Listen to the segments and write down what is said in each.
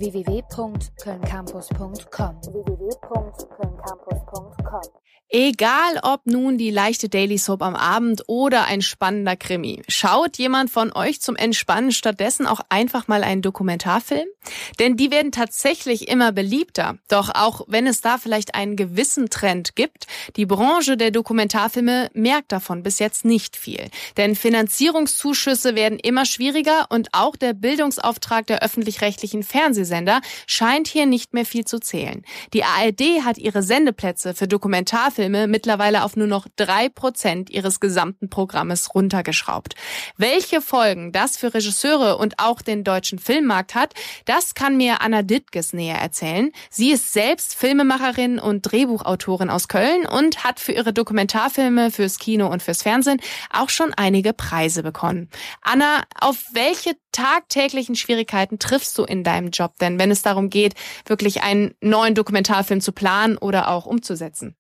www.kölncampus.com. Egal ob nun die leichte Daily Soap am Abend oder ein spannender Krimi, schaut jemand von euch zum Entspannen stattdessen auch einfach mal einen Dokumentarfilm? Denn die werden tatsächlich immer beliebter. Doch auch wenn es da vielleicht einen gewissen Trend gibt, die Branche der Dokumentarfilme merkt davon bis jetzt nicht viel. Denn Finanzierungszuschüsse werden immer schwieriger und auch der Bildungsauftrag der öffentlich-rechtlichen Fernsehsender scheint hier nicht mehr viel zu zählen. Die ARD hat ihre Sendeplätze für Dokumentarfilme mittlerweile auf nur noch 3% ihres gesamten Programmes runtergeschraubt. Welche Folgen das für Regisseure und auch den deutschen Filmmarkt hat, das kann mir Anna Dittges näher erzählen. Sie ist selbst Filmemacherin und Drehbuchautorin aus Köln und hat für ihre Dokumentarfilme fürs Kino und fürs Fernsehen auch schon einige Preise bekommen. Anna, auf welche tagtäglichen Schwierigkeiten triffst du in deinem Job denn, wenn es darum geht, wirklich einen neuen Dokumentarfilm zu planen oder auch umzusetzen?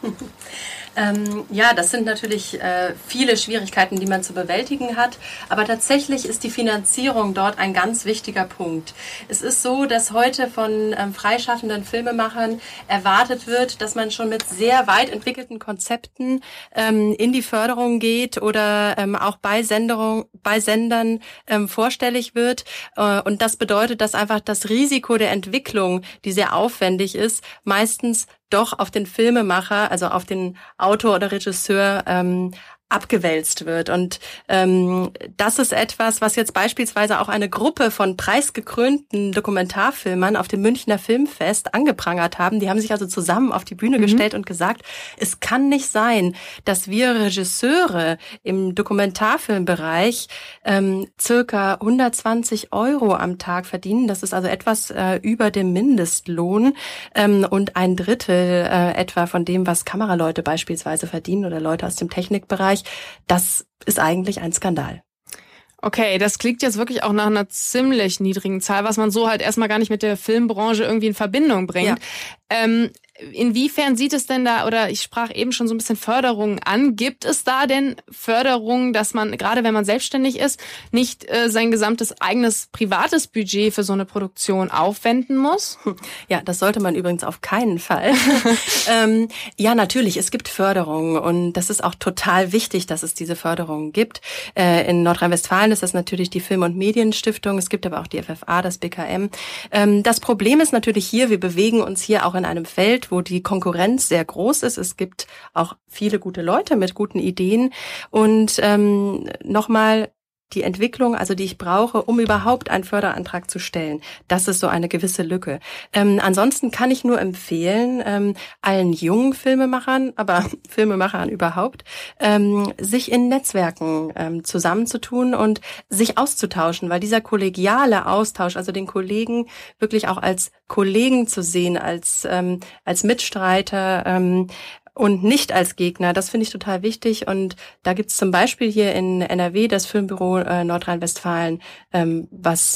Ja, das sind natürlich viele Schwierigkeiten, die man zu bewältigen hat. Aber tatsächlich ist die Finanzierung dort ein ganz wichtiger Punkt. Es ist so, dass heute von freischaffenden Filmemachern erwartet wird, dass man schon mit sehr weit entwickelten Konzepten in die Förderung geht oder auch bei Sendern vorstellig wird. Und das bedeutet, dass einfach das Risiko der Entwicklung, die sehr aufwendig ist, meistens doch auf den Filmemacher, also auf den Autor oder Regisseur abgewälzt wird. Und das ist etwas, was jetzt beispielsweise auch eine Gruppe von preisgekrönten Dokumentarfilmern auf dem Münchner Filmfest angeprangert haben. Die haben sich also zusammen auf die Bühne gestellt und gesagt, es kann nicht sein, dass wir Regisseure im Dokumentarfilmbereich circa 120 Euro am Tag verdienen. Das ist also etwas über dem Mindestlohn und ein Drittel etwa von dem, was Kameraleute beispielsweise verdienen oder Leute aus dem Technikbereich. Das ist eigentlich ein Skandal. Okay, das klingt jetzt wirklich auch nach einer ziemlich niedrigen Zahl, was man so halt erstmal gar nicht mit der Filmbranche irgendwie in Verbindung bringt. Ja. Inwiefern sieht es denn da, oder ich sprach eben schon so ein bisschen Förderungen an, gibt es da denn Förderungen, dass man, gerade wenn man selbstständig ist, nicht sein gesamtes eigenes privates Budget für so eine Produktion aufwenden muss? Ja, das sollte man übrigens auf keinen Fall. Ja, natürlich, es gibt Förderungen und das ist auch total wichtig, dass es diese Förderungen gibt. In Nordrhein-Westfalen ist das natürlich die Film- und Medienstiftung, es gibt aber auch die FFA, das BKM. Das Problem ist natürlich hier, wir bewegen uns hier auch in einem Feld, wo die Konkurrenz sehr groß ist. Es gibt auch viele gute Leute mit guten Ideen. Und nochmal, die Entwicklung, also die ich brauche, um überhaupt einen Förderantrag zu stellen, das ist so eine gewisse Lücke. Ansonsten kann ich nur empfehlen, allen jungen Filmemachern, aber Filmemachern überhaupt, sich in Netzwerken zusammenzutun und sich auszutauschen, weil dieser kollegiale Austausch, also den Kollegen wirklich auch als Kollegen zu sehen, als Mitstreiter, und nicht als Gegner, das finde ich total wichtig. Und da gibt's zum Beispiel hier in NRW das Filmbüro Nordrhein-Westfalen, was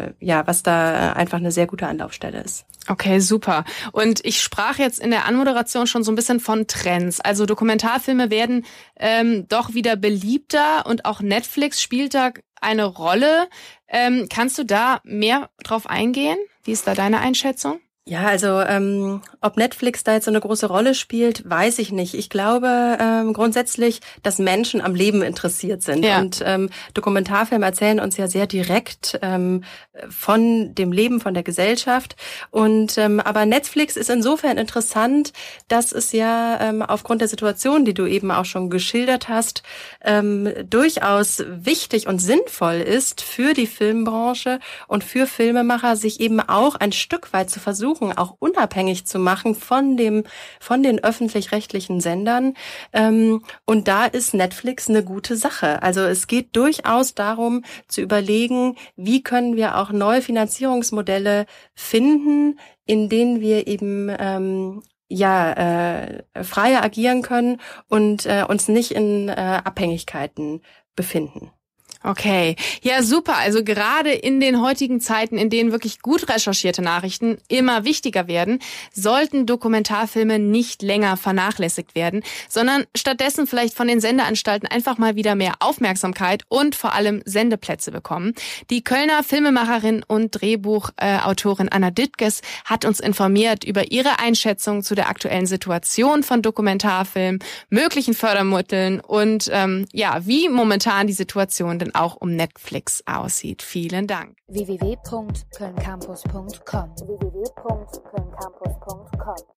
da einfach eine sehr gute Anlaufstelle ist. Okay, super. Und ich sprach jetzt in der Anmoderation schon so ein bisschen von Trends. Also Dokumentarfilme werden doch wieder beliebter und auch Netflix spielt da eine Rolle. Kannst du da mehr drauf eingehen? Wie ist da deine Einschätzung? Ja, also ob Netflix da jetzt so eine große Rolle spielt, weiß ich nicht. Ich glaube grundsätzlich, dass Menschen am Leben interessiert sind. Ja. Und Dokumentarfilme erzählen uns ja sehr direkt von dem Leben, von der Gesellschaft. Und aber Netflix ist insofern interessant, dass es ja aufgrund der Situation, die du eben auch schon geschildert hast, durchaus wichtig und sinnvoll ist für die Filmbranche und für Filmemacher, sich eben auch ein Stück weit zu versuchen, auch unabhängig zu machen von den öffentlich-rechtlichen Sendern. Und da ist Netflix eine gute Sache. Also es geht durchaus darum, zu überlegen, wie können wir auch neue Finanzierungsmodelle finden, in denen wir eben freier agieren können und uns nicht in Abhängigkeiten befinden. Okay, ja super. Also gerade in den heutigen Zeiten, in denen wirklich gut recherchierte Nachrichten immer wichtiger werden, sollten Dokumentarfilme nicht länger vernachlässigt werden, sondern stattdessen vielleicht von den Sendeanstalten einfach mal wieder mehr Aufmerksamkeit und vor allem Sendeplätze bekommen. Die Kölner Filmemacherin und Drehbuchautorin Anna Dittges hat uns informiert über ihre Einschätzung zu der aktuellen Situation von Dokumentarfilmen, möglichen Fördermitteln und wie momentan die Situation denn auch um Netflix aussieht. Vielen Dank. www.kölncampus.com